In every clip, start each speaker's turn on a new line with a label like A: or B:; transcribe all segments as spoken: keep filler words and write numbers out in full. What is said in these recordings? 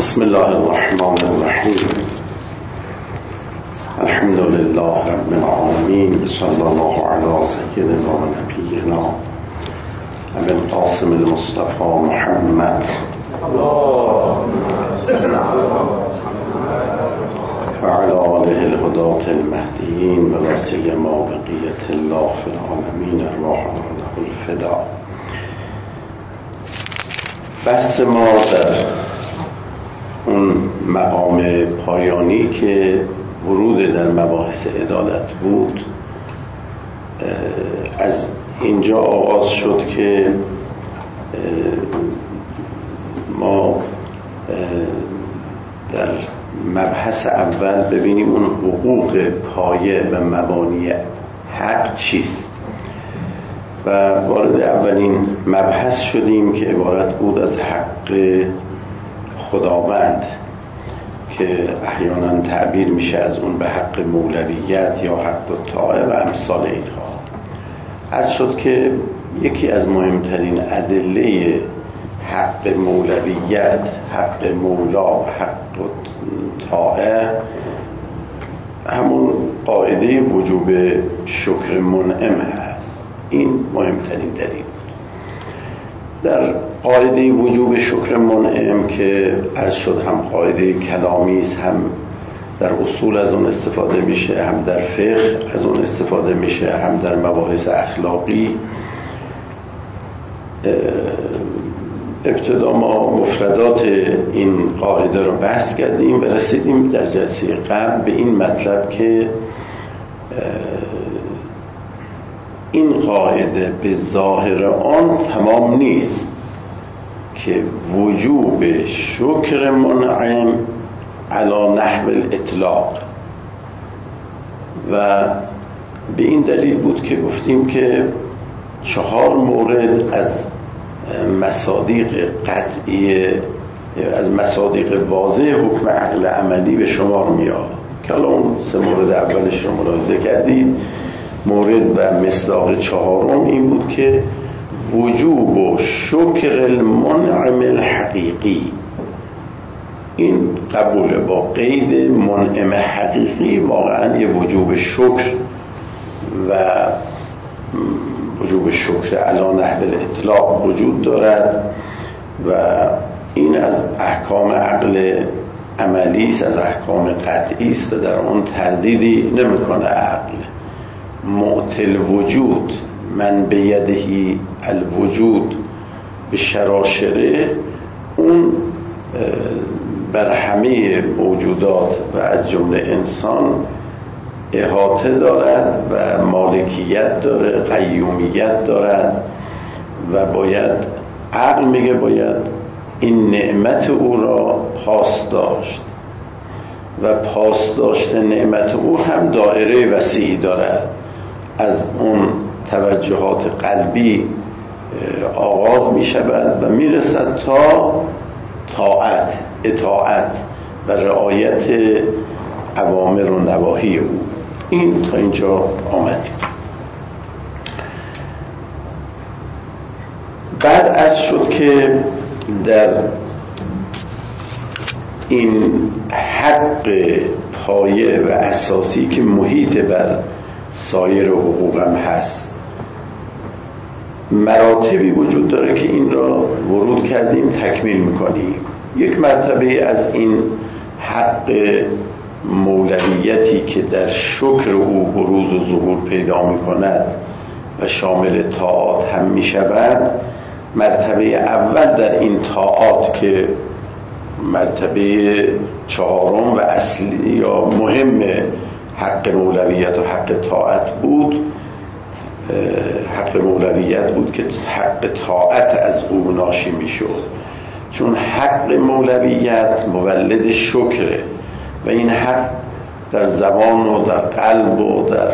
A: بسم الله الرحمن الرحیم. الحمد لله رب العالمین. صلی الله علی سیدنا و نبینا ابی القاسم المصطفى محمد و علی آله الهداة المهدیین و سیما بقیة الله فی العالمین ارواحنا له الفدا. بحث ما در اون مقام پایانی که ورود در مباحث عدالت بود از اینجا آغاز شد که ما در مبحث اول ببینیم اون حقوق پایه و مبانی حق چیست و وارد اولین مبحث شدیم که عبارت بود از حق خداوند که احیانا تعبیر میشه از اون به حق مولویت یا حق الطاعه و امثال اینها. عرض شد که یکی از مهمترین ادله حق مولویت، حق مولا و حق الطاعه همون قاعده وجوب شکر منعم هست. این مهمترین دلیل. در قاعده وجوب شکر منعم که عرض شد هم قاعده کلامی است، هم در اصول از اون استفاده میشه، هم در فقه از اون استفاده میشه، هم در مباحث اخلاقی. ابتدا ما مفردات این قاعده رو بحث کردیم و رسیدیم در جلسه قبل به این مطلب که این قاعده به ظاهر آن تمام نیست که وجوب شکر منعم علی نحو الاطلاق و به این دلیل بود که گفتیم که چهار مورد از مصادیق قطعی از مصادیق واضح حکم عقل عملی به شمار میاد که الان اون سه مورد اولش رو ملاحظه کردید. مورد و مصداق چهارم این بود که وجوب و شکر المنعم الحقیقی، این قبول با قید منعم حقیقی واقعا یه وجوب شکر و وجوب شکر علی نحو الاطلاق وجود دارد و این از احکام عقل عملی است، از احکام قطعی است و در آن تردیدی نمیکنه عقل. معطل وجود من بیدهی الوجود به شراشره، اون بر همه موجودات و از جمله انسان احاطه دارد و مالکیت داره، قیومیت دارد و باید عقل میگه باید این نعمت او را پاس داشت و پاس داشت نعمت او هم دایره وسیعی دارد. از اون توجهات قلبی آغاز می شود و می رسد تا طاعت، اطاعت و رعایت اوامر و نواهی او. این تا اینجا آمدیم. بعد عرض شد که در این حق پایه و اساسی که محیط بر سایر حقوق هم هست، مراتبی وجود داره که این را ورود کردیم تکمیل میکنیم. یک مرتبه از این حق مولویتی که در شکر او بروز و ظهور پیدا میکند و شامل طاعات هم میشود، مرتبه اول در این طاعات که مرتبه چهارم و اصلی یا مهم حق مولویت و حق طاعت بود، حق مولویت بود که حق طاعت از او ناشی میشد، چون حق مولویت مولد شکره و این حق در زبان و در قلب و در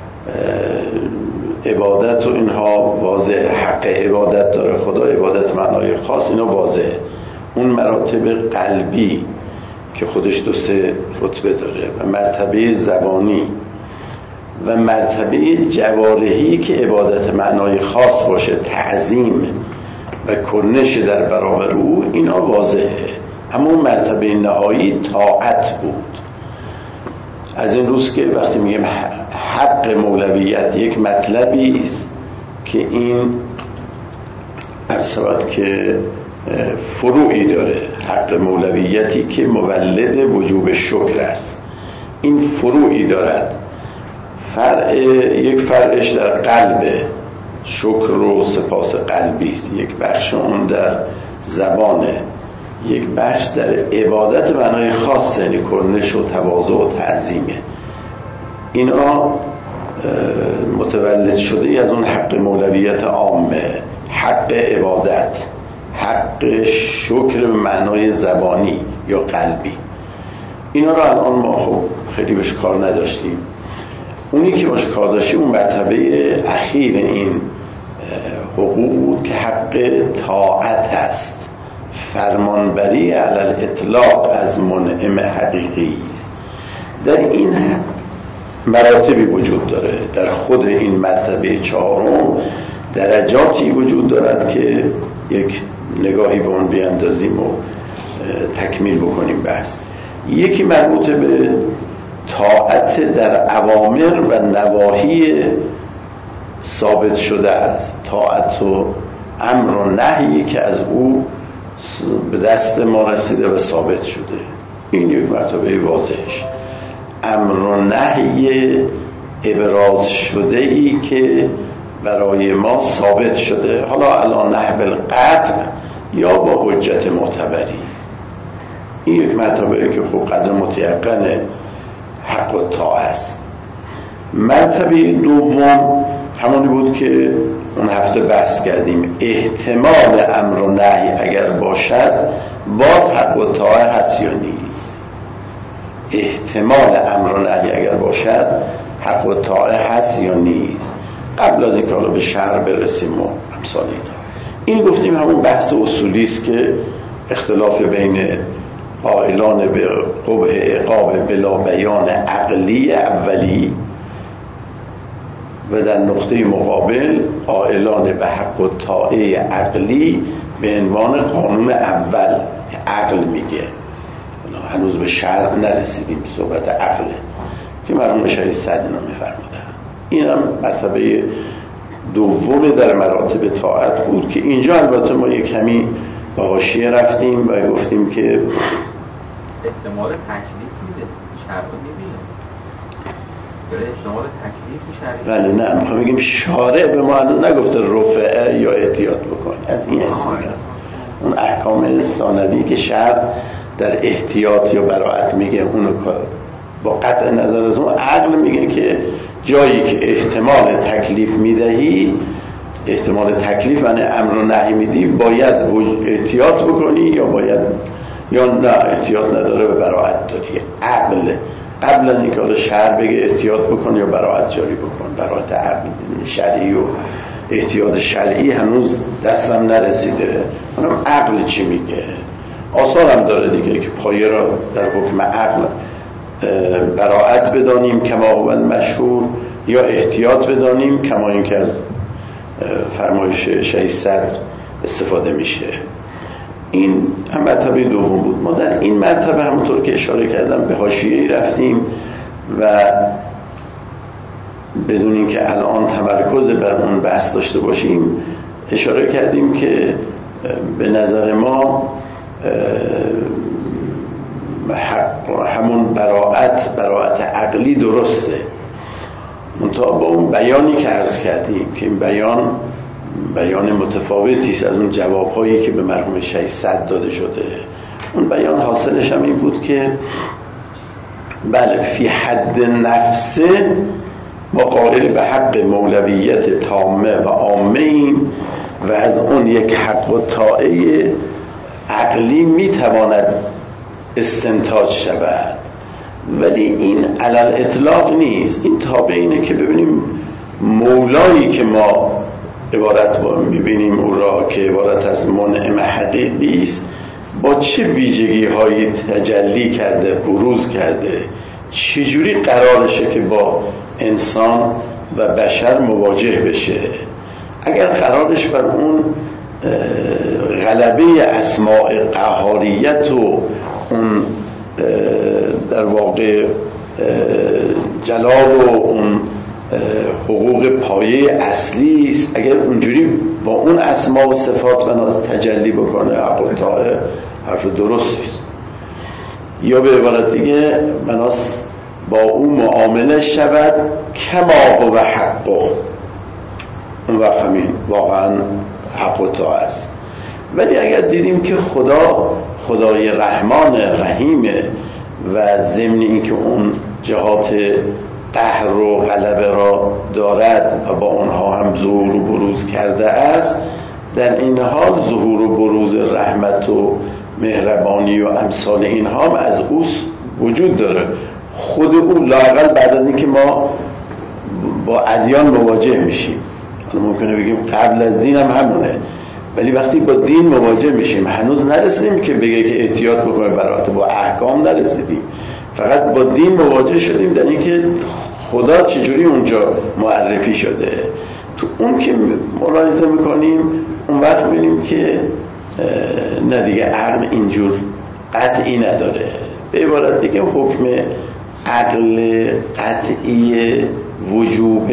A: عبادت و اینها واضح. حق عبادت داره خدا، عبادت معنای خاص، اینا واضح. اون مراتب قلبی که خودش دو سه رتبه داره و مرتبه زبانی و مرتبه جوارحی که عبادت معنای خاص باشه، تعظیم و کنش در برابر او، اینا واضحه. اما اون مرتبه نهایی طاعت بود. از این روز که وقتی میگیم حق مولویت یک مطلبی است که این ارسالت که فروعی داره، حق مولویتی که مولد وجوب شکر است، این فروعی دارد. فرع یک فرعش در قلب شکر و سپاس قلبی است، یک بخش اون در زبانه، یک بخش در عبادت معنای خاص، یعنی کرنش و تواضع و تعظیمه. اینا متولد شده ای از اون حق مولویت عامه، حق عبادت، حق شکر به معنای زبانی یا قلبی. اینا رو الان ما خب خیلی بهش کار نداشتیم. اونی که باش کار داشتیم اون مرتبه اخیر این حقوق بود که حق طاعت است، فرمانبری علی الاطلاق از منعم حقیقی است. در این مراتبی وجود داره، در خود این مرتبه چهارم درجاتی وجود دارد که یک نگاهی به اون بیاندازیم و تکمیل بکنیم بحث. یکی مربوط به طاعت در اوامر و نواهی ثابت شده است، طاعت و امر و نهی که از او به دست ما رسیده و ثابت شده. این یک مرتبه واضحش. امر و نهی ابراز شده ای که برای ما ثابت شده، حالا الان نحو القطع یا با حجت معتبری. این یک مرتبه که خوب قدر متیقن حق و طاعت است. مرتبه دوم همونی بود که اون هفته بحث کردیم، احتمال امر و نهی اگر باشد باز حق و طاعت هست یا نیست. احتمال امر و نهی اگر باشد حق و طاعت هست یا نیست. قبل از این که حالا به شرع برسیم و امثال اینا، این گفتیم همون بحث اصولی است که اختلاف بین قائلان به قبح عقاب بلا بیان عقلی اولی و در نقطه مقابل قائلان به حق و طاعه عقلی به عنوان قانون اول که عقل میگه. هنوز به شرع نرسیدیم، صحبت عقله که مرحوم شهید سعدی میفرمودن. این هم مرتبه دوم در مراتب طاعت بود که اینجا البته ما یک کمی به حاشیه رفتیم و گفتیم که
B: احتمال تکلیف میده، شرع میبینه داره احتمال تکلیف شرعی.
A: ولی نه، میخوام بگیم شارع به ما نگفته رفعه یا احتیاط بکن، از این اسم میگم. اون احکام ثانوی که شرع در احتیاط یا براءت میگه، اونو با قطع نظر از اون عقل میگه که جایی که احتمال تکلیف میدهی، احتمال تکلیف یعنی امر و نهی میدی، باید احتیاط بکنی یا باید یا نه احتیاط نداره و براءت داری. عقل قبل از اینکه شرع بگه احتیاط بکن یا براءت جاری بکن، براءت عقل شرعی و احتیاط شرعی هنوز دستم نرسیده. اونم عقل چی میگه؟ آثار هم داره دیگه که پایه را در حکم عقل براءت بدانیم کما هو مشهور یا احتیاط بدانیم کما اینکه از فرمایش شهید صدر استفاده میشه. این هم مرتبه دوم بود. ما در این مرتبه همونطور که اشاره کردم به حاشیه‌ای رفتیم و بدون اینکه الان تمرکز بر اون بحث داشته باشیم اشاره کردیم که به نظر ما همون براءت براءت عقلی درسته، منتها با اون بیانی که عرض کردیم که این بیان بیان متفاوتی است از اون جوابهایی که به مرحوم شهید صدر داده شده. اون بیان حاصلش هم این بود که بله فی حد نفسه ما قائل به حق مولویت تامه و عامه ایم و از اون یک حق و طاعه عقلی میتواند استنتاج شود، ولی این علل اطلاق نیست. این تابع اینه که ببینیم مولایی که ما عبارت میبینیم او را که عبارت از منعم حقیقی است با چه ویژگی هایی تجلی کرده، بروز کرده، چجوری قرارشه که با انسان و بشر مواجه بشه. اگر قرارش بر اون غلبه اسماء قهاریت و اون در واقع جلال و اون حقوق پایه اصلی است. اگر اونجوری با اون اسما و صفات بنا تجلی بکنه حق طاعه حرف درستی است. یا به عبارت دیگه بناس با اون معامله شود کما هو حق، اون وقت همین واقعا حق و طاعه است. ولی اگر دیدیم که خدا خدای رحمان رحیمه و ضمن این که اون جهات قهر و غلبه را دارد و با اونها هم ظهور و بروز کرده است، در این حال ظهور و بروز رحمت و مهربانی و امثال اینها هم از او وجود داره. خود او لااقل بعد از اینکه ما با ادیان مواجه میشیم، حالا ممکنه بگیم قبل از دین هم همونه، ولی وقتی با دین مواجه میشیم هنوز نرسیم که بگه که احتیاط بکنه برات، با احکام نرسیدیم، فقط با دین مواجه شدیم در اینکه خدا چجوری اونجا معرفی شده. تو اون که ملاحظه میکنیم اون وقت میبینیم که نه دیگه عقل اینجور قطعی نداره. به عبارت دیگه حکم عقل قطعی وجوب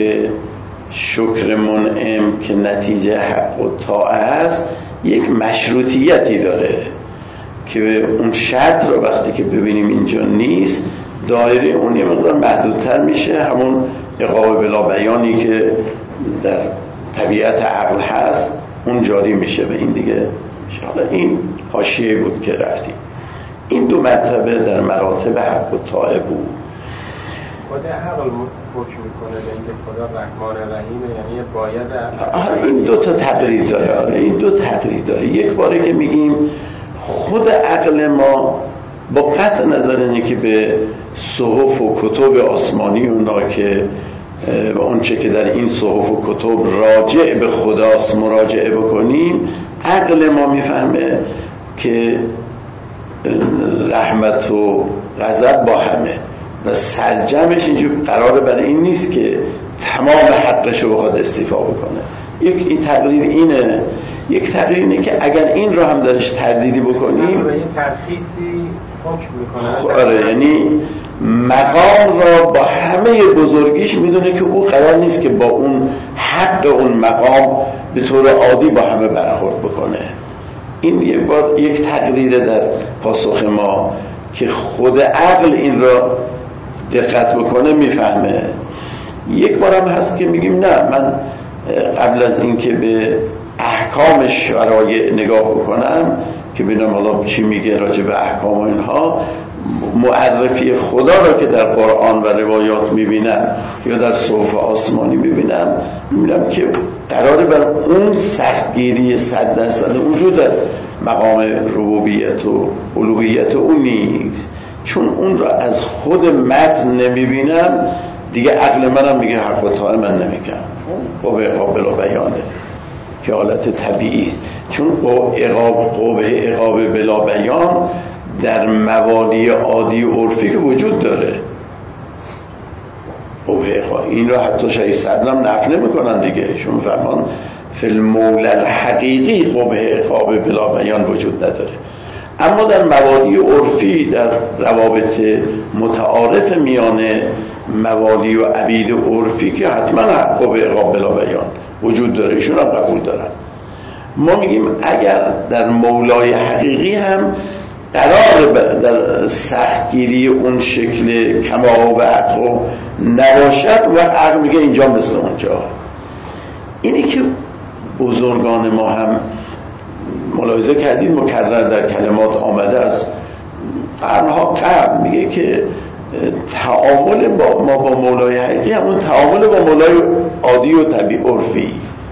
A: شکر منعم که نتیجه حق و طاعه است یک مشروطیتی داره که اون شرط رو وقتی که ببینیم اینجا نیست، دایره اون یه مقدار محدودتر میشه، همون عقاب بلا بیانی که در طبیعت عقل هست اون جاری میشه به این دیگه. حالا این حاشیه بود که رفتیم. این دو مرتبه در مراتب حق و طاعه بود.
C: خود عقل حکم میکنه به اینکه خدا رحمان رحیمه، یعنی باید
A: این دو تا تقریر داره. این دو تقریر داره. یک باره که میگیم خود عقل ما با قطع نظر اینه که به صحف و کتب آسمانی اونا که و اونچه که در این صحف و کتب راجع به خداست مراجعه بکنیم، عقل ما میفهمه که رحمت و غضب با همه و سرجمش اینجور قراره برای این نیست که تمام حقش رو بخواد استیفا بکنه. یک این تقریر اینه. یک تقریر اینه که اگر این رو هم درش تردیدی بکنیم
C: این ترخیصی حکم میکنه.
A: آره، یعنی مقام را با همه بزرگیش میدونه که او قرار نیست که با اون حق اون مقام به طور عادی با همه برخورد بکنه. این یک بار یک تقریره در پاسخ ما که خود عقل این را دقت بکنه میفهمه. یک بار هم هست که میگیم نه، من قبل از اینکه به احکام شرایع نگاه بکنم که ببینم حالا چی میگه راجع به احکام و اینها، معرفی خدا را که در قرآن و روایات میبینم یا در صحف آسمانی میبینم، میبینم که قراره بر اون سختگیری صد درصد وجود در مقام ربوبیت و الوهیت اون نیست. چون اون را از خود متن نمیبینم دیگه عقل منم میگه حق و طاعه من نمیگم. قوه عقاب بلا بیانه که حالت طبیعی است. چون قوه عقاب بلا بیان در موالی عادی و عرفی که وجود داره، قوه عقاب این را حتی شهید صدرم نفی نمیکنن دیگه، چون فرمان فی المولى الحقیقی قوه عقاب بلا بیان وجود نداره. اما در موالی عرفی، در روابط متعارف میان موالی و عبید عرفی که حتما قوه عقاب بلا بیان وجود داره، ایشون هم قبول دارن. ما میگیم اگر در مولای حقیقی هم قرار در سختگیری اون شکل کما و عقل نباشد و عقل میگه اینجا مثل اونجا. اینی که بزرگان ما هم ملاحظه کردید مکرر در کلمات آمده از قرنها قبل، میگه که تعامل با ما با مولای حقیقی همون تعامل با مولای عادی و طبیعی عرفی.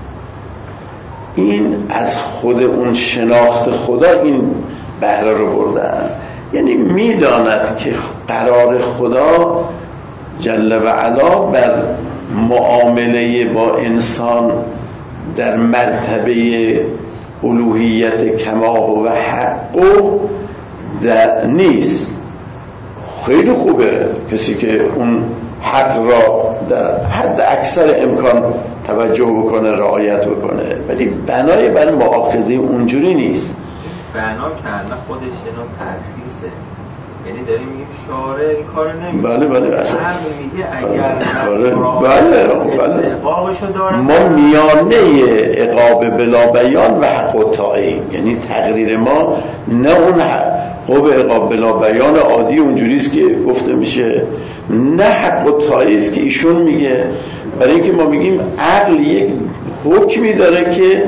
A: این از خود اون شناخت خدا این بهره رو بردن، یعنی میداند که قرار خدا جل و علا بر معامله با انسان در مرتبه الوهیت کما و حق در نیست. خیلی خوبه کسی که اون حق را در حد اکثر امکان توجه بکنه، رعایت بکنه، ولی بنای برای مؤاخذه اونجوری نیست.
B: بنا که خودش اینو ترخیصه، یعنی داریم میگیم شارع این کار نمیکنه.
A: بله بله اصلا
B: میگه اگر
A: بله بله
B: استحقاقشو داره.
A: ما میانه عقاب بلا بیان و حق و طاعه، یعنی تقریر ما نه اون حق عقاب بلا بیان عادی اونجوری است که گفته میشه، نه حق و طاعه است که ایشون میگه. برای اینکه ما میگیم عقل یک حکمی داره که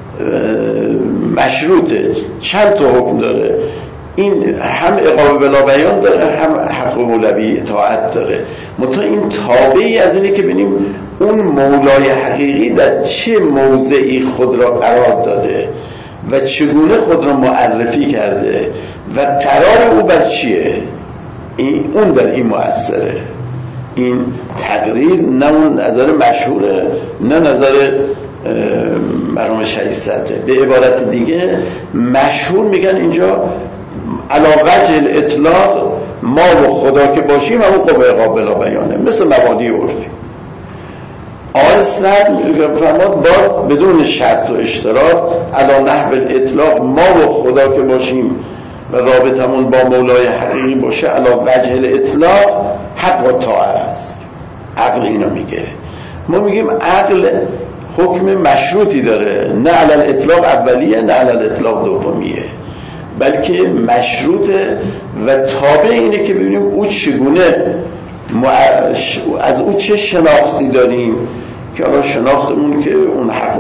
A: مشروطه، چند تا حکم داره، این هم عقاب بلا بیان داره، هم حق مولوی اطاعت داره. منتها این تابعی از اینه که ببینیم اون مولای حقیقی در چه موضعی خود را قرار داده و چگونه خود را معرفی کرده و قرار او بر چیه. این اون در این مؤثره. این تقریر نه اون نظر مشهوره، نه نظر مرحوم شهید صدره. به عبارت دیگه مشهور میگن اینجا علی وجه الاطلاق ما و خدا که باشیم همون قوه عقاب بلا بیانه، مثل مبادی عرفی. آقای صدر فرماد باز بدون شرط و اشتراط علی نحو الاطلاق ما و خدا که باشیم و رابطمون با مولای حقیقی باشه علی وجه الاطلاق حق و طاعه است. عقل اینو میگه. ما میگیم عقل حکم مشروطی داره، نه علی الاطلاق اولیه نه علی الاطلاق دومیه، بلکه مشروطه و تابع اینه که ببینیم او چگونه از او چه شناختی داریم که حالا شناختمون که اون حق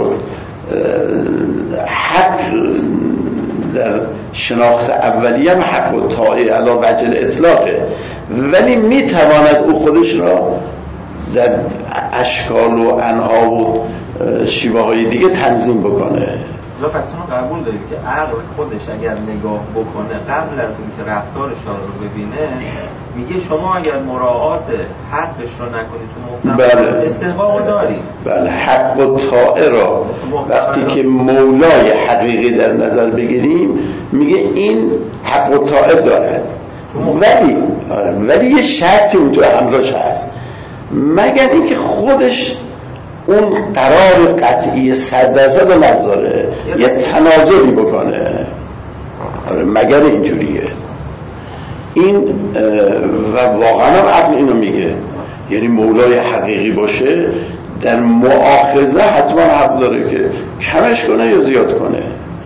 A: حق در شناخت اولیه هم حق و طاعه علی وجه الاطلاقه، ولی میتواند او خودش را در اشکال و انواع و شیوه های دیگه تنظیم بکنه.
B: پس اونو قبول داریم که عقل خودش اگر نگاه بکنه قبل از اینکه رفتار شارع رو ببینه میگه شما اگر مراعات حقش رو نکنید تو محکم
A: بله.
B: استحقاق داری.
A: بله حق و طاعه را وقتی که مولای حقیقی در نظر بگیریم میگه این حق و طاعه دارد، ولی ولی یه شرطی اون تو همراهش هست، مگر اینکه خودش اون قرار قطعی صد درصد رو نذاره، یه تنازلی بکنه، مگر اینجوریه. این و واقعا هم عقل اینو میگه، یعنی مولای حقیقی باشه در مؤاخذه حتما حق داره که کمش کنه یا زیاد کنه.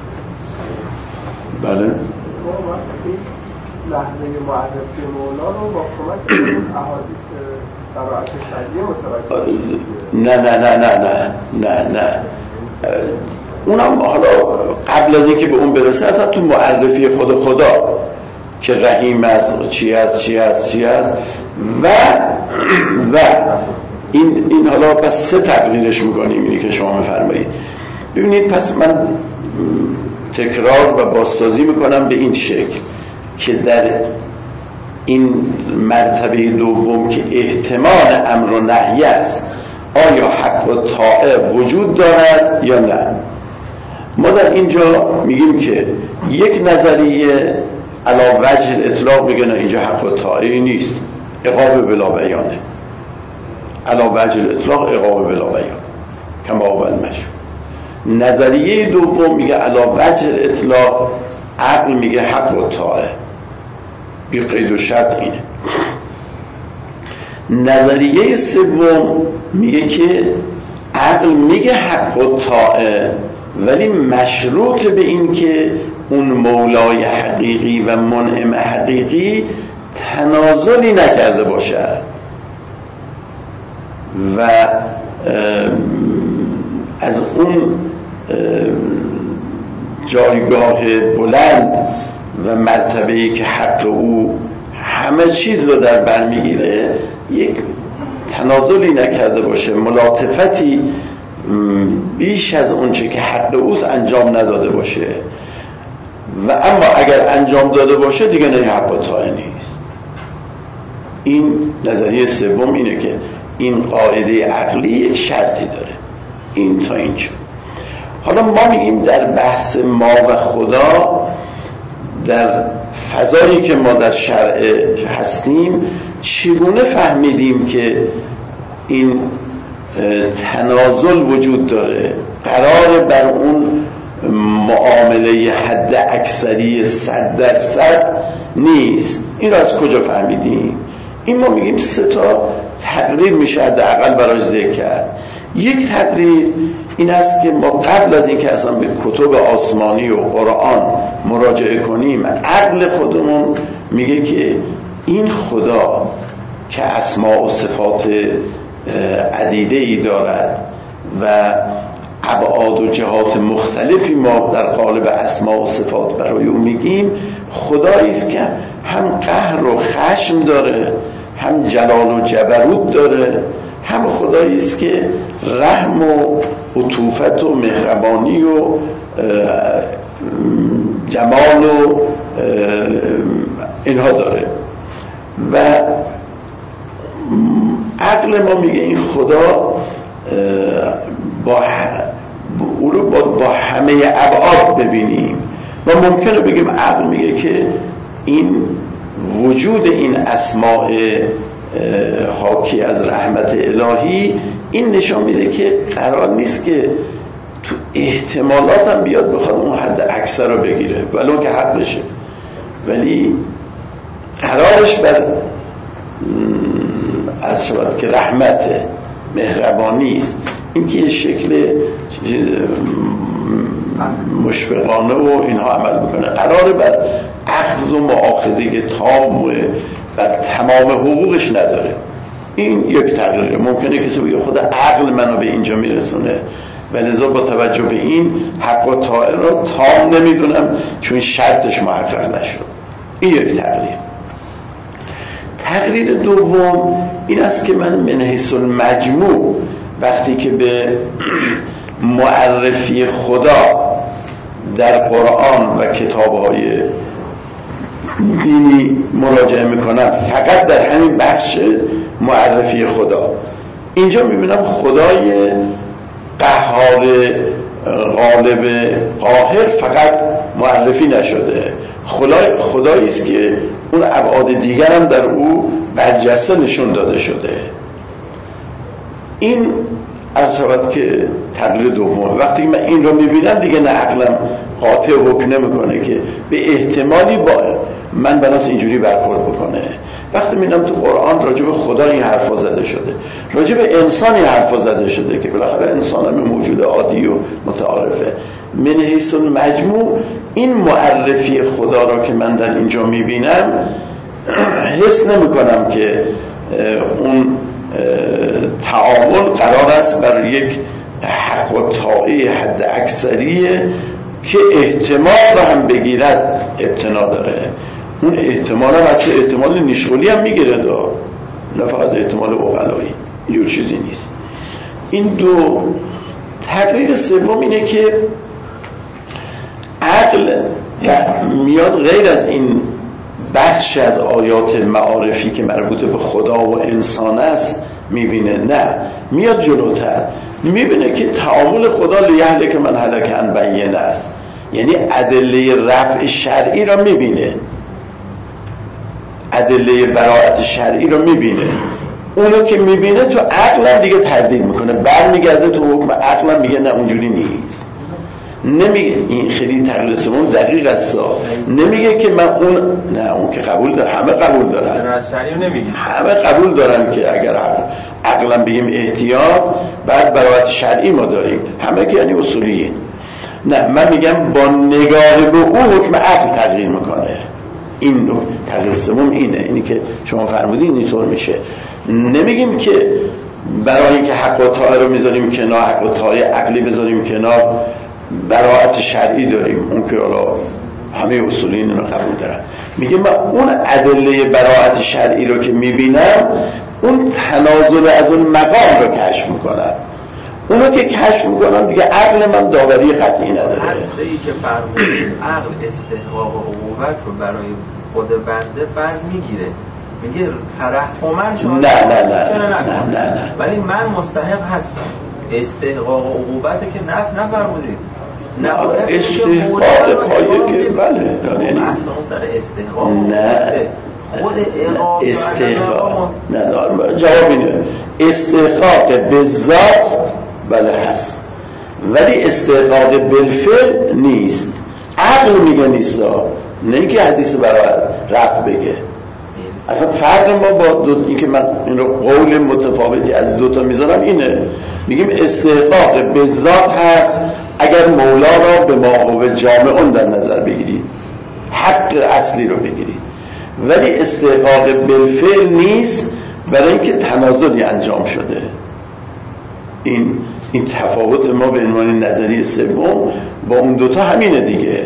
A: بله
C: لحظه معرفی مولا رو با کمک احادیث قرائت شرعیه متوجه.
A: نه نه نه نه نه نه نه اونم حالا قبل از اینکه به اون برسه اصلا تو معرفی خود خدا که رحیم است، چی است چی است چی است و و این این حالا پس سه تقریرش میکنیم اینی که شما میفرمایید. ببینید پس من تکرار و بازسازی میکنم به این شکل که در این مرتبه دوم که احتمال امر و نهی است، آیا حق و طاعه وجود دارد یا نه؟ ما در اینجا میگیم که یک نظریه علی وجه الاطلاق میگه نه اینجا حق و طاعه نیست، عقاب بلا بیانه. علی وجه الاطلاق عقاب بلا بیان کما اول مشهور. نظریه دوم میگه علی وجه الاطلاق عقل میگه حق و طاعه، بی قید و شرط اینه. نظریه سوم میگه که عقل میگه حق و طاعه ولی مشروط به این که اون مولای حقیقی و منعم حقیقی تنازلی نکرده باشد و از اون جایگاه بلند و مرتبه‌ای که حق او همه چیز رو در بر میگیره یک تنازلی نکرده باشه، ملاطفتی بیش از اون چه که حق اوست انجام نداده باشه، و اما اگر انجام داده باشه دیگه نه حق و طاعه نیست. این نظریه سوم اینه که این قاعده عقلی یک شرطی داره. این تا اینجا. حالا ما میگیم در بحث ما و خدا در فضایی که ما در شرع هستیم چگونه فهمیدیم که این تنازل وجود داره، قرار بر اون معامله حد اکثری صد درصد نیست. این رو از کجا فهمیدیم؟ این ما میگیم سه تا تقریر میشه حداقل براش ذکر کرد. یک تقریر این است که ما قبل از اینکه اصلا به کتب آسمانی و قرآن مراجعه کنیم، عقل خودمون میگه که این خدا که اسماء و صفات عدیده ای دارد و ابعاد و جهات مختلفی ما در قالب اسماء و صفات برای اون میگیم، خدایی است که هم قهر و خشم داره، هم جلال و جبروت داره، هم خدایی است که رحم و عطوفت و مهربانی و جمال و اینها داره. و عقل ما میگه این خدا با او رو با, با همه ابعاد ببینیم. و ممکنه بگیم عقل میگه که این وجود این اسماء حاکی از رحمت الهی این نشان میده که قرار نیست که تو احتمالات هم بیاد بخواد اون حد اکثر رو بگیره، ولو که حق بشه، ولی قرارش بر از شود که رحمت مهربانی است. این که یه شکل مشفقانه و اینها عمل بکنه، قراره بر اخذ و مؤاخذه تام و بر تمام حقوقش نداره. این یک تقریره. ممکنه کسی بگه خدا عقل منو به اینجا میرسونه و لذا با توجه به این حق و طاعه رو تام نمیدونم چون شرطش محقق نشد. این یک تقریر. تقریر دوم این است که من من حیث المجموع وقتی که به معرفی خدا در قرآن و کتاب‌های دینی مراجعه میکنم، فقط در همین بخش معرفی خدا اینجا میبینم خدای قهار غالب قاهر فقط معرفی نشده، خدای خدایی است که اون ابعاد دیگر هم در او برجسته نشون داده شده. این از شود که تقریر دوم. وقتی من این رو میبینم دیگه نه عقلم قاطع حکم نمیکنه که به احتمالی با من بناس اینجوری برخورد بکنه. وقتی میبینم تو قرآن راجع به خدا این حرفا زده شده، راجع به انسان این حرفا زده شده که بالاخره انسان هم موجود عادی و متعارفه، من حیث المجموع این معرفی خدا را که من در اینجا میبینم حس نمیکنم که اون تعامل قرار است بر یک حق و طاعه حد اکثریه که احتمال رو هم بگیرد ابتنا داره. اون احتمال هم حتی احتمال نشغلی هم میگیره دا، نه فقط احتمال اقلایی، اینجور چیزی نیست. این دو. تقریر سوم اینه که عقل میاد غیر از این بخش از آیات معارفی که مربوط به خدا و انسان است میبینه، نه میاد جلوتر میبینه که تعامل خدا لیهلک من هلک عن بینه است، یعنی ادله رفع شرعی را میبینه، ادله براءت شرعی را میبینه. اونو که میبینه تو عقلم دیگه تردید میکنه، برمیگرده تو حکم عقلم میگه نه اونجوری نیست. نمیگه این خیلی تقریر سوم دقیق است، نمیگه که من اون نه اون که قبول داره، همه قبول دارن، همه قبول دارن که اگر عقلم بگیم احتیاط بعد براءت شرعی ما داریم، همه که یعنی اصولیه. نه من میگم با نگاه به او حکم عقل تغییر میکنه. این تغییر سوم اینه، اینی که شما فرمودین اینطور میشه. نمیگیم که برای اینکه حق و طاعه رو میذاریم کنار، حق و طاعه عقلی بذاریم کنار، براءت شرعی داریم، اون که حالا همه اصولین اینو قبول دارن. میگه من اون ادله براءت شرعی رو که میبینم اون تنازل از اون مقام رو کشف میکنم، اونو که کشف میکنم دیگه عقل من داوری قطعی نداره.
B: هر سهی که فرمودید عقل استحقاق و عقوبت رو برای خود بنده فرض میگیره، میگه ترحمن شما
A: نه نه نه نه نه نه نه
B: ولی من مستحق هستم. استحقاق و عقوبت که نف نفرمودید،
A: نه استحقاق پایه که بله
B: یعنی اصلا سر استحقاق
A: نه
B: خود اقامت
A: استحقاق نه جواب اینه استحقاق به ذات بله هست ولی استحقاق بالفعل نیست. عقل میگه نیستا، نه اینکه حدیث برای رفع بگه. اصلا فرق ما با دو اینکه من این رو قول متفاوتی از دوتا میذارم اینه، میگیم استحقاق به ذات هست اگر مولا را به ماهو جامعون در نظر بگیرید، حق اصلی رو بگیرید، ولی استحقاق بالفعل نیست برای اینکه تنازلی انجام شده. این این تفاوت ما به عنوان نظریه سوم با اون دوتا همینه دیگه.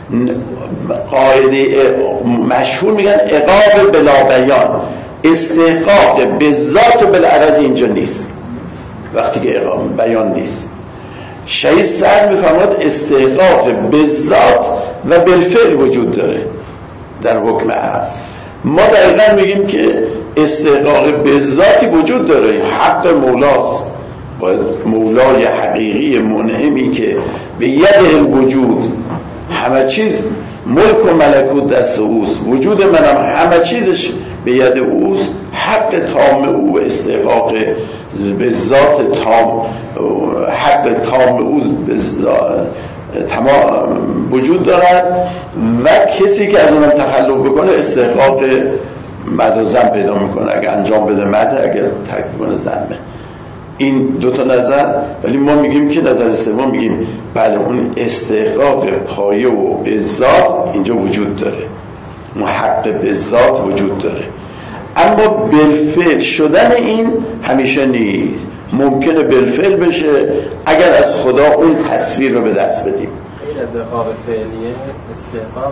A: قاعده مشهور میگن عقاب بلا بیان، استحقاق به ذات و بالعرض اینجا نیست وقتی که عقاب بیان نیست. شهید سعد میفرماد استحقاق به ذات و بالفعل وجود داره در حکم عقل. ما دقیقا میگیم که استحقاق به ذاتی وجود داره، حق مولاست، باید مولای حقیقی منعمی که به ید الوجود همه چیز ملک و ملکوت دست اوست، وجود منم همه چیزش به ید اوست، حق تام او استحقاق به ذات تام، حق تام او به ذات تمام وجود دارد و کسی که از اونم تخلف بکنه استحقاق مد و ذم پیدا میکنه، اگر انجام بده مد، اگر ترک بکنه ذمه. این دو تا نظر، ولی ما میگیم که نظر سوم میگیم بله اون استحقاق پایه و به ذات اینجا وجود داره، محق به ذات وجود داره، اما بالفعل شدن این همیشه نیست. ممکنه بالفعل بشه اگر از خدا اون تصویر رو به دست بدیم.
C: این استحقاق فعلیه استحقاق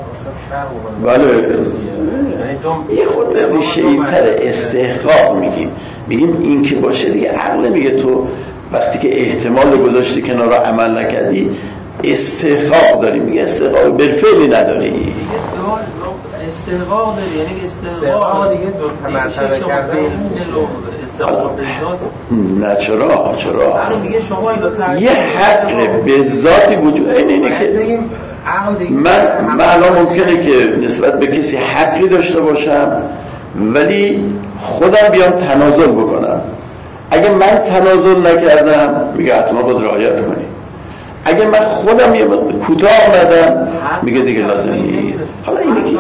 A: بله یه خود ریشه‌ای‌تر استحقاق میگیم میگیم این که باشه دیگه. عقل میگه تو وقتی که احتمال گذاشتی کنار رو عمل نکردی استحقاق داری، میگه استحقاق بالفعلی نداری.
B: استحقاق داری یعنی استحقاق
C: دیگه دو تا مرتبه کردن
B: استحقاق به ذات.
A: نه چرا چرا
B: الان میگه شما اینو
A: یه حق به ذاتی وجود اینه اینه که من من الان ممکنه که نسبت به کسی حقی داشته باشم ولی خودم بیام تنازل بکنم. اگه من تنازل نکردم میگه حتما باید رعایت کنی. اگه من خودم یه کوتاه آمدم میگه دیگه لازم نیست. حالا اینه که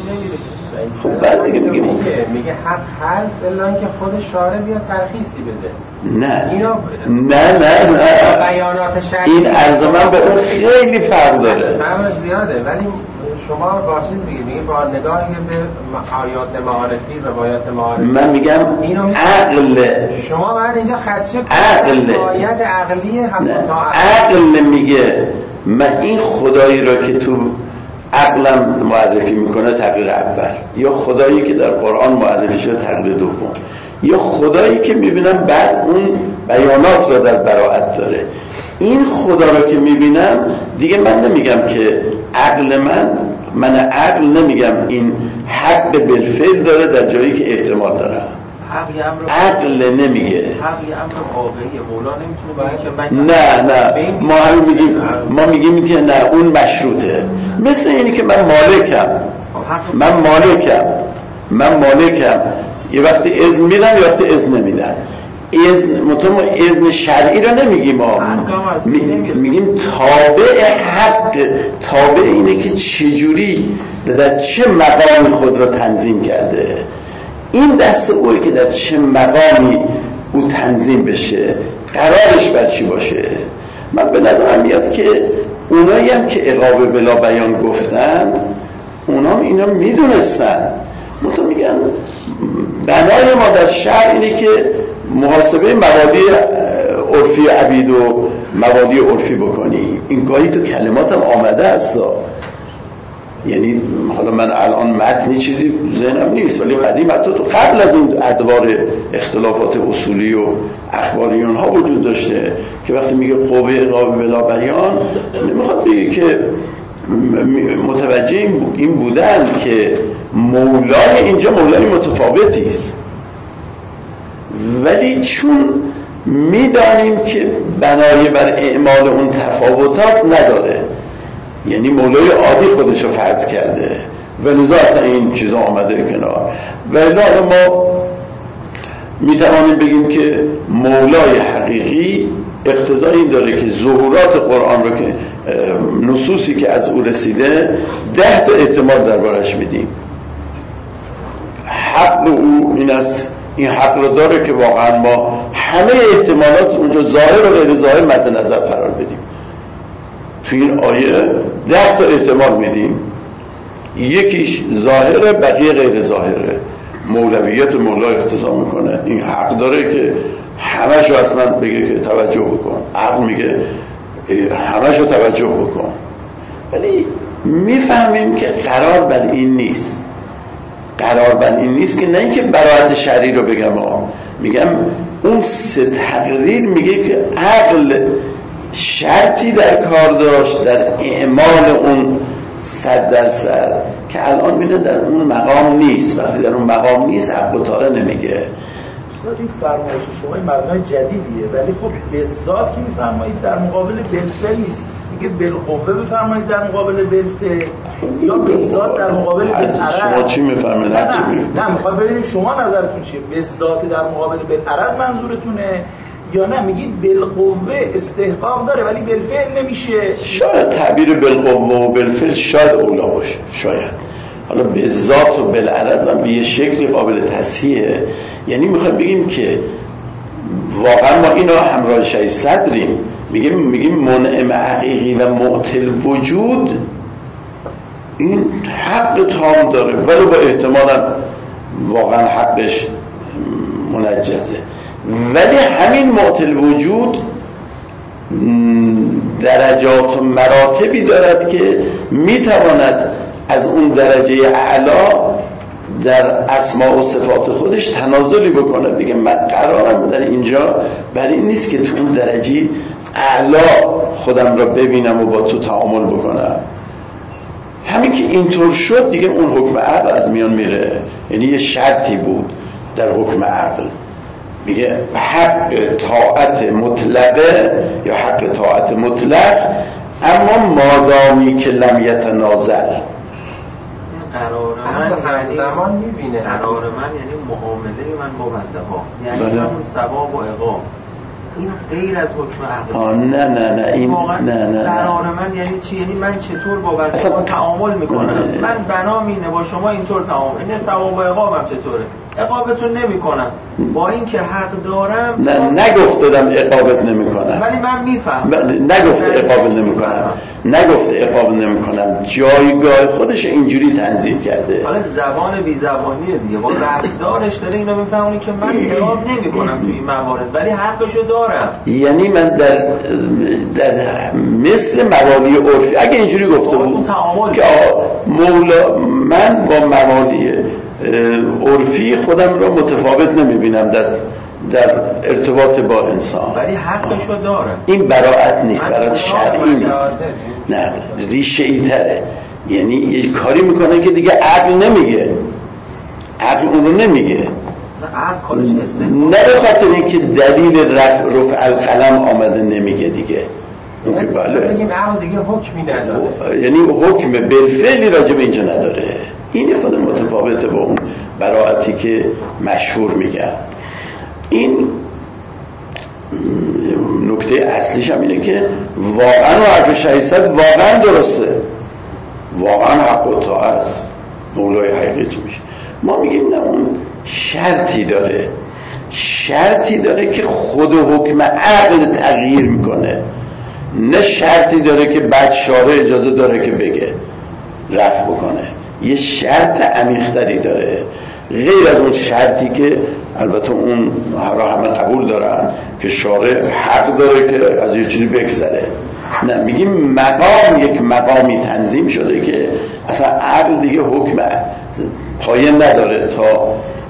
A: خب بعد دیگه میگه
C: میگه حق هست الا اینکه خود شارع بیاد ترخیصی بده.
A: نه
C: اینا
A: نه نه نه
C: بیانات شرعی
A: این عرض من به اون خیلی فرق داره،
C: فرق زیاده، ولی شما با چیز میگید میگه با نگاهی به آیات معارفی روایات معارفی
A: من میگم عقل
C: شما بعد اینجا خدشه
A: عقل
C: باید عقلی هم تا
A: عقل میگه من این خدایی را که تو عقلم معرفی میکنه تغییر اول، یا خدایی که در قرآن معرفی شده تغییر دوم، یا خدایی که میبینم بعد اون بیانات را در براءت داره. این خدا را که میبینم دیگه من نمیگم که عقل من من عقل نمیگم این حق بالفعل داره در جایی که احتمال داره. عقل نمیگه،
B: حق یه امر واقعیه. مولا نمیتونه بگه که من
A: نه نه ما هم میگیم ما میگیم که نه اون مشروطه. مثل اینی که من مالکم من مالکم من مالکم یه وقتی اذن میدم یه وقتی اذن نمیدم. اذن مطمئن اذن شرعی رو نمیگیم ما میگیم تابع حق. تابع اینه که چجوری در چه مقامی خود رو تنظیم کرده. این دست اوه که در چه مقامی او تنظیم بشه، قرارش بر چی باشه. من به نظرم میاد که اونایی هم که عقاب بلا بیان گفتند اونا هم اینا میدونستن. منطقه میگن بنای ما در شهر اینه که محاسبه موالی عرفی عبید و موالی عرفی بکنی. این گاهی تو کلماتم آمده است، یعنی حالا من الان متنی چیزی ذهنم نیست ولی قدیم حتی تو قبل از این ادوار اختلافات اصولی و اخباریون ها وجود داشته که وقتی میگه قوه عقاب بلا بیان نمیخواد بگه که متوجه این بودن که مولای اینجا مولای متفاوتی است، ولی چون میدانیم که بنای بر اعمال اون تفاوتات نداره یعنی مولای عادی خودشو فرض کرده و لذا اصلا این چیزا آمده کنار. و الا ما میتوانیم بگیم که مولای حقیقی اقتضای این داره که ظهورات قرآن رو که نصوصی که از او رسیده ده تا احتمال دربارش میدیم. حق او این است، این حق رو داره که واقعا ما همه احتمالات اونجا ظاهر و غیر ظاهر مد نظر قرار بدیم. تو این آیه ده تا احتمال میدیم، یکیش ظاهره بقیه غیر ظاهره. مولویت مولا اقتضا میکنه این حق داره که همشو اصلا بگه که توجه بکن، عقل میگه همشو توجه بکن، ولی میفهمیم که قرار بر این نیست. قرار بر این نیست که نه اینکه براءت شرعی رو بگم ها، میگم اون سه تقریر میگه که عقل شرطی در کار داشت در اعمال اون صد درصد که الان میره در اون مقام نیست. وقتی در اون مقام نیست حق و تعالی نمیگه.
D: استاد این فرمایش شما این مبنای جدیدیه، ولی خب به ذات که میفرمایید در مقابل بالفعل نیست، میگه بالقوه بفرمایید در مقابل بالفعل یا به ذات در مقابل بالعرض.
A: شما چی میفرمایید؟
D: نه نه, نه میخوام ببینیم شما نظرتون چیه، به ذات در مقابل بالعرض منظورتونه یا نه میگید بالقوه استحقاق داره ولی بالفعل نمیشه؟
A: شاید تعبیر بالقوه و بالفعل شاید اولا باشه، شاید. حالا به ذات و بالعرض هم به یه شکلی قابل تصحیحه. یعنی میخوایم بگیم که واقعا ما اینا همراه شای صدریم، میگیم میگیم منعم حقیقی و معطل وجود این حق تام داره ولی با احتمالا واقعا حقش منجزه، ولی همین معطل وجود درجات و مراتبی دارد که میتواند از اون درجه اعلا در اسماء و صفات خودش تنازلی بکنه. بگه من قرارم در اینجا برای این نیست که تو اون درجه اعلا خودم را ببینم و با تو تعامل بکنم. همین که اینطور شد دیگه اون حکم عقل از میان میره. یعنی یه شرطی بود در حکم عقل، میگه حق طاعت مطلقه یا حق طاعت مطلق اما مادامی که لم یتنازل.
B: قرار من یعنی زمان میبینه قرار من یعنی معامله من با بنده ها، یعنی همون ثواب و عقاب، این غیر از حکم عقل.
A: نه نه نه این نه نه
B: قرار من یعنی چی؟ یعنی من چطور با بنده ها تعامل میکنم؟ من بنام اینه با شما اینطور تعامل، این ثواب و عقابم چطوره؟ عقابتون نمیکنم با این که حق دارم.
A: نه نگفتم عقابت نمیکنم،
B: ولی من میفهم.
A: نگفته عقابت نمیکنم، نگفته عقابت نمیکنم، جایگاه خودش اینجوری تنظیم کرده.
B: حالا زبان بی زبانیه دیگه، با رفتارش داره اینو میفهمونی که من عقاب نمیکنم توی این موارد ولی حقشو دارم.
A: یعنی من در در مثل موالی عرفی اگه اینجوری گفته بود که مولا من با موالی عرفی خودم را متفاوت نمیبینم در در ارتباط با انسان،
B: ولی حقشو داره.
A: این براءت نیست، براءت شرعی نیست، نه ریشه ای تره. یعنی یه کاری میکنه که دیگه عقل نمیگه، عقل اون رو نمیگه، نه به خاطر اینکه دلیل رفع رفع القلم آمده نمیگه دیگه. اون که بله
C: بگیم عقل دیگه حکمی نداره،
A: یعنی حکم بالفعلی راجع به اینجا نداره. این خود متفاوته با اون براءتی که مشهور میگن. این نکته اصلیش هم اینه که واقعا و حرف شهیصد واقعا درسته، واقعا حق و طاعه است، مولای حقیقی چی میشه. ما میگیم نه اون شرطی داره، شرطی داره که خود حکم عقل تغییر میکنه، نه شرطی داره که بعد شارع اجازه داره که بگه رفع بکنه. یه شرط عمیق‌تری داره غیر از اون شرطی که البته اون را همه قبول دارن که شارع حق داره که از یه چیزی بگذره. نه میگیم مقام یک مقامی تنظیم شده که اصلا عقل دیگه حکم پایه نداره. تا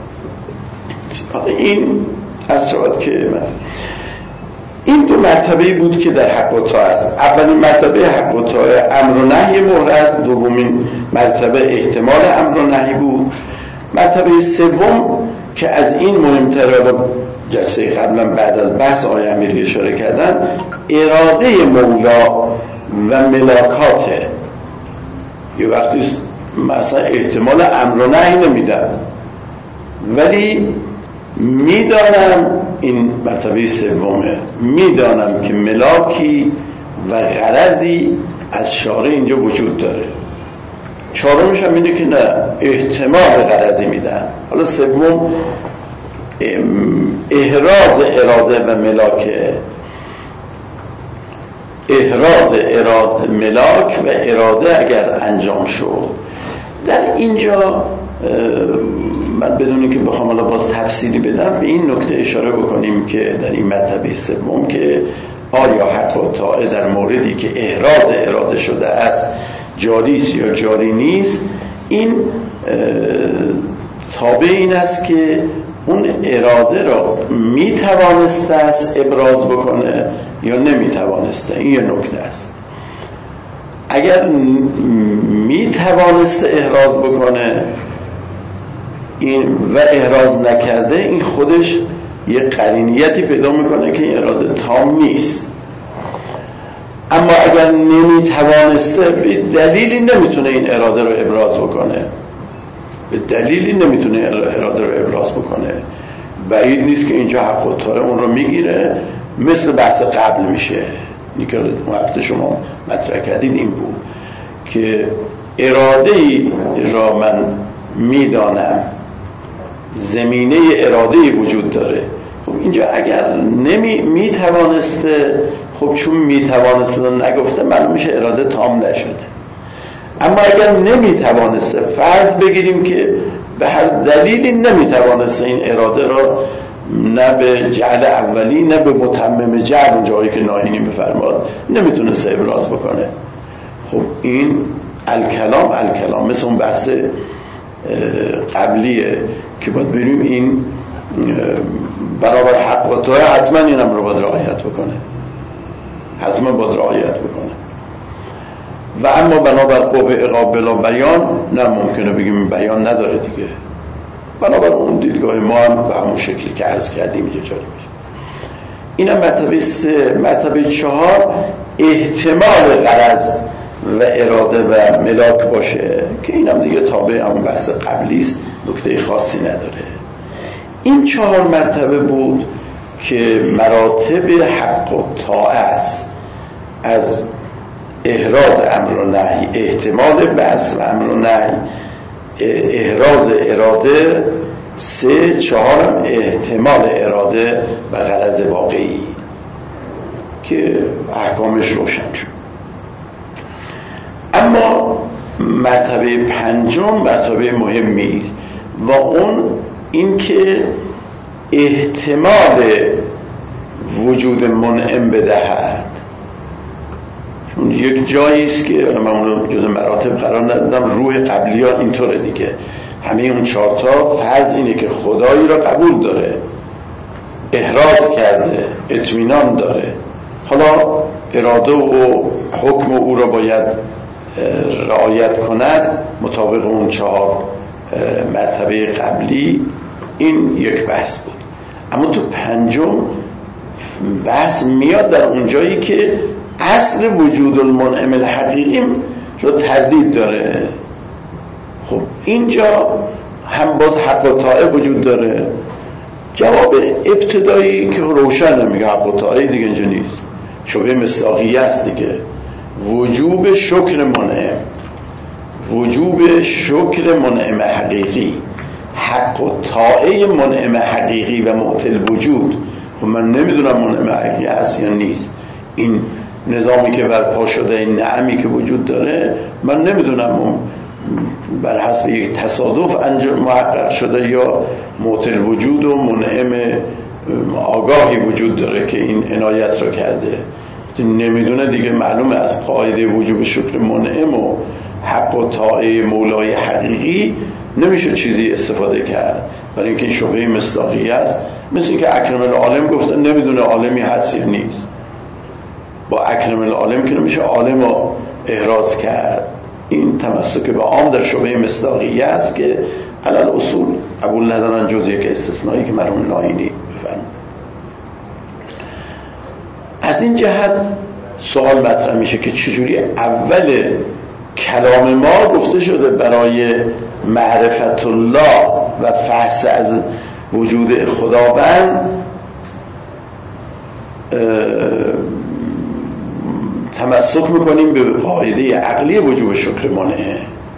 A: این اصرات که مثلا این دو مرتبه بود که در حق و طاعه است. اولین مرتبه حق و طاعه امر و نهی مهر است، دومین مرتبه احتمال امر و نهی بود. مرتبه سوم که از این مهمتره و جلسه قبلا بعد از بحث آیه امیری اشاره کردن، اراده مولا و ملاکاته. یه وقتی مثلا احتمال امر و نهی نمیدم، ولی میدانم این مرتبه سومه، میدانم که ملاکی و غرضی از شارع اینجا وجود داره. چهارمش هم اینه که نه، احتمال غرضی میدن. حالا سوم احراز اراده و ملاکه، احراز اراده ملاک و اراده اگر انجام شد. در اینجا من بدون اینکه بخوام حالا باز تفصیلی بدم به این نکته اشاره بکنیم که در این مرتبه سوم که آیا حق و طاعه در موردی که احراز اراده شده است جاری است یا جاری نیست، این تابع این است که اون اراده را میتوانسته است ابراز بکنه یا نمیتوانسته. این یه نکته است. اگر میتوانسته احراز بکنه این و احراز نکرده، این خودش یه قرینیتی پیدا میکنه که این اراده تام نیست. اما اگر نمیتوانسته، به دلیلی نمیتونه این اراده رو ابراز بکنه، به دلیلی نمیتونه اراده رو ابراز بکنه، بعید نیست که اینجا حق و طاعه اون رو میگیره. مثل بحث قبل میشه، اینی که اون هفته شما مطرح کردین این بود که اراده ای را من میدانم، زمینه اراده ای وجود داره. خب اینجا اگر نمی میتوانسته، خب چون میتوانسته نگفته معلوم میشه اراده تام نشده. اما اگر نمیتوانسته، فرض بگیریم که به هر دلیلی نمیتوانسته این اراده را نه به جعل اولی نه به متمم جعل، اون جایی که ناهینی بفرماد، نمیتونسته ابراز بکنه. خب این الکلام الکلام مثل اون بحث قبلیه که باید بریم این برابر حق و طاعه حتما اینم رو باید رعایت بکنه، حتما باید رعایت بکنه. و اما بنابر قوه اقاب بلا بیان، نه ممکنه بگیم این بیان نداره دیگه. بنابر اون دیدگاه ما هم به همون شکلی که عرض کردیم اینجا جاری میشه. اینم مرتبه سه. مرتبه چهار احتمال غرض و اراده و ملاک باشه که اینم دیگه تابع همون بحث قبلی است، نکته خاصی نداره. این چهار مرتبه بود که مراتب حق و طاعه است، از احراز امر و نهی، احتمال بحث و امر و نهی، احراز اراده، سه چهارم احتمال اراده و غرض واقعی که احکامش روشن شد. اما مرتبه پنجم مرتبه مهمی است و اون این که احتمال وجود منعم بدهد. چون یک جایی است که من اون رو جز مراتب قرار ندادم، روح قبلی ها اینطوره دیگه، همه اون چهارتا فرض اینه که خدایی را قبول داره، احراز کرده، اطمینان داره، حالا اراده و حکم او را باید رعایت کند مطابق اون چهار مرتبه قبلی. این یک بحث بود. اما تو پنجم بحث میاد در اون جایی که اصل وجود المنعم الحقیقی رو تردید داره. خب اینجا هم باز حق و طاعه وجود داره. جواب ابتدایی که روشن میگه حق و طاعه دیگه اینجا نیست، شبه مصداقیه است دیگه. وجوب شکر منعم، وجوب شکر منعم حقیقی، حق و طاعه منعم حقیقی و معطل وجود. خب من نمیدونم منعم حقیقی هست یا نیست. این نظامی که برپا شده، این نعمی که وجود داره، من نمیدونم بر حسب یک تصادف انجام محقق شده یا معطل وجود و منعم آگاهی وجود داره که این عنایت رو کرده. نمیدونه دیگه معلومه از قاعده وجوب شکر منعم و حق و طاعه مولای حقیقی نمیشه چیزی استفاده کرد، برای اینکه این شبهه مصداقیه است. مثل اینکه اکرم العالم گفته نمیدونه عالمی هست یا نیست. با اکرم العالم که نمیشه عالم رو احراز کرد. این تمسک به عام در شبهه مصداقیه است که علل اصول قبول ندارن جز یک استثنایی که مرحوم ناینی بفرمود. از این جهت سوال مطرح میشه که چجوری اول کلام ما گفته شده برای معرفت الله و فحص از وجود خداوند تمسک میکنیم به قاعده عقلی وجوب شکر منعه.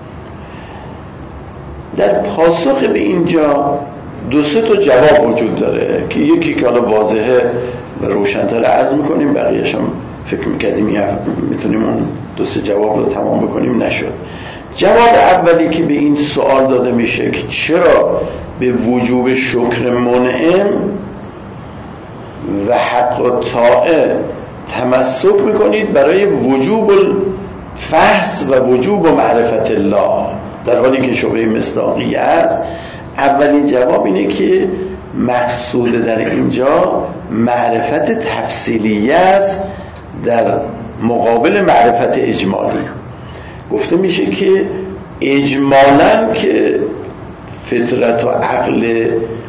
A: در پاسخ به اینجا دو سه تا جواب وجود داره که یکی که حالا واضحه و روشن‌تر عرض میکنیم، بقیه‌اش هم فکر میکردیم میتونیم اون دو سه جواب رو تمام بکنیم، نشد. جواب اولی که به این سوال داده میشه که چرا به وجوب شکر منعم و حق و طاعه تمسک میکنید برای وجوب الفحص و وجوب معرفت الله، در حالی که شبهه مصداقی است. اولین جواب اینه که مقصود در اینجا معرفت تفصیلیه است در مقابل معرفت اجمالی. گفته میشه که اجمالاً که فطرت و عقل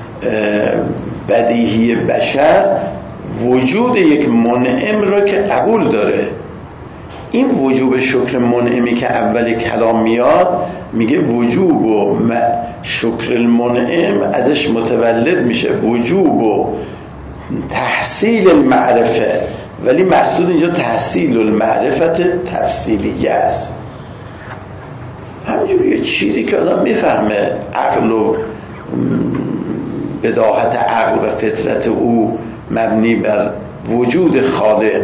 A: بدیهی بشر وجود یک منعم را که قبول داره. این وجوب شکر منعمی که اول کلام میاد میگه وجوب و شکر المنعم ازش متولد میشه وجوب و تحصیل المعرفه، ولی مقصود اینجا تحصیل المعرفت تفصیلیه است. همینجوری یه چیزی که آدم میفهمه عقل و بداهت عقل و فطرت او مبنی بر وجود خالق،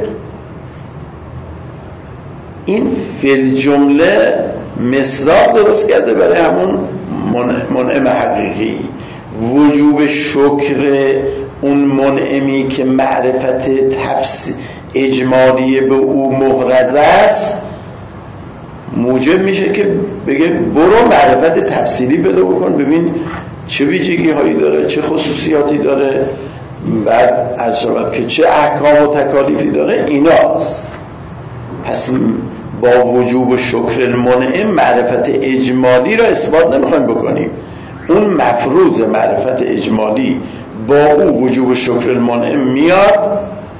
A: این فی جمله مصداق درست کرده برای همون منعم حقیقی. وجوب شکر اون منعمی که معرفت تفصیل اجمالی به او محرز است موجب میشه که بگه برو معرفت تفصیلی پیدا بکن، ببین چه ویژگی هایی داره، چه خصوصیاتی داره، بعد از شباب که چه احکام و تکالیفی داره. ایناست. پس با وجوب و شکر المنعم معرفت اجمالی را اثبات نمیخوایم بکنیم، اون مفروض معرفت اجمالی با او وجوب و شکر المنعم میاد.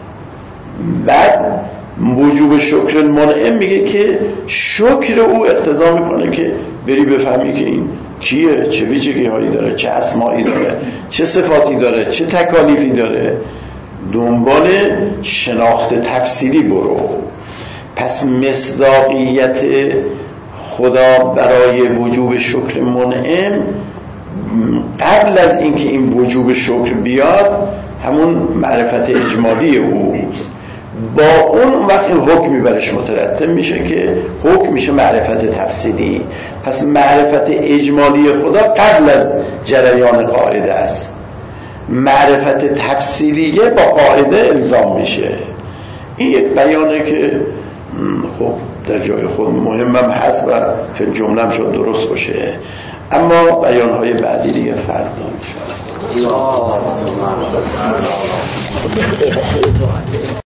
A: بعد وجوب شکر المنعم میگه که شکر او اقتضا میکنه که بری بفهمی که این کیه، چه ویژگی هایی داره، چه اسمایی داره، چه صفاتی داره، چه تکالیفی داره، دنبال شناخت تفصیلی برو. پس مصداقیت خدا برای وجوب شکر منعم قبل از اینکه این وجوب شکر بیاد همون معرفت اجمالی اوست. با اون وقت این حکمی برش مترتب میشه که حکم میشه معرفت تفصیلی. پس معرفت اجمالی خدا قبل از جریان قاعده است، معرفت تفصیلیه با قاعده الزام میشه. این یک بیانه که خب در جای خود مهمم هست و فی الجمله هم شد درست باشه، اما بیانهای بعدی دیگه فردا میشه.